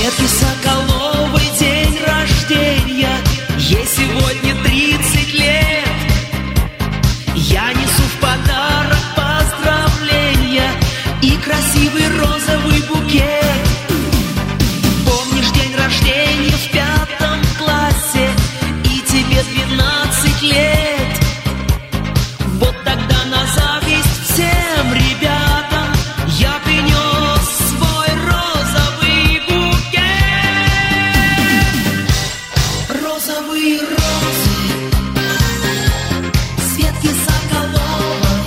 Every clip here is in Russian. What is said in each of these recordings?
Светке Соколовой день рождения, ей сегодня 30 лет. Я несу в подарок поздравления и красивый розовый букет. Помнишь день рождения в 5 классе, и тебе 12 лет? Вот тогда на зависть всем ребятам я принес свой розовый букет. Розовые розы Светки Соколовой,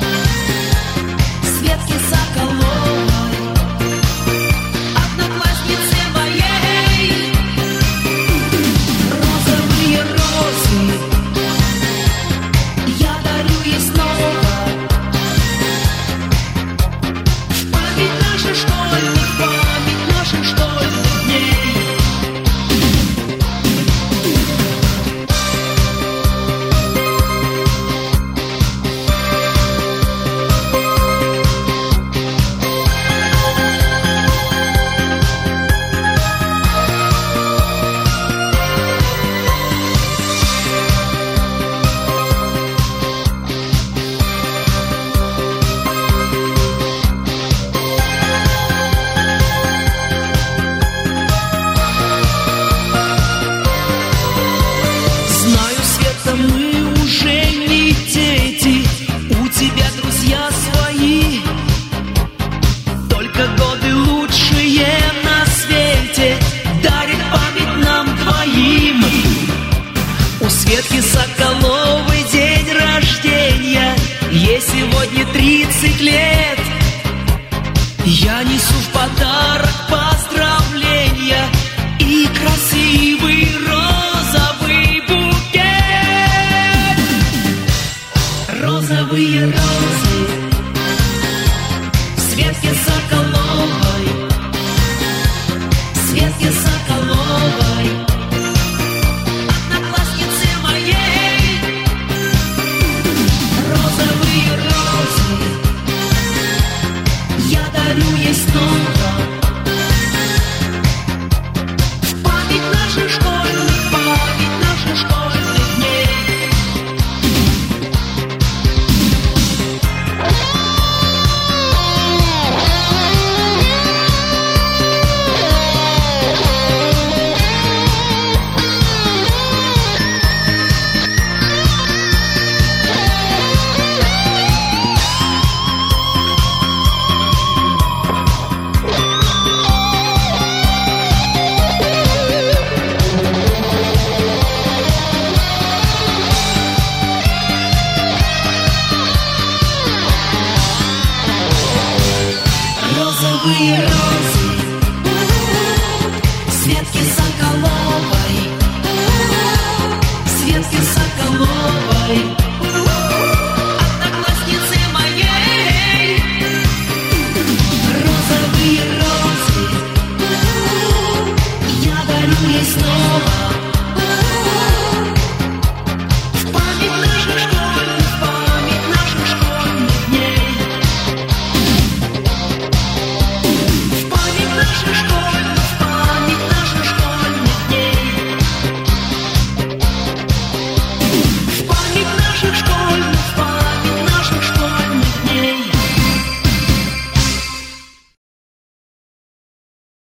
Светки Соколовой, однокласснице моей. Розовые розы я дарю ей снова, в память наших школьных, в память наших школьных дней. Знаю, Света, мы уже не дети, у тебя друзья свои, только годы лучшие на свете дарит память нам двоим. У Светки Соколовой день рождения, ей сегодня 30 лет. Я несу в подарок поздравления и красивый розовый букет. Розовые розы Светки Соколовой, Светки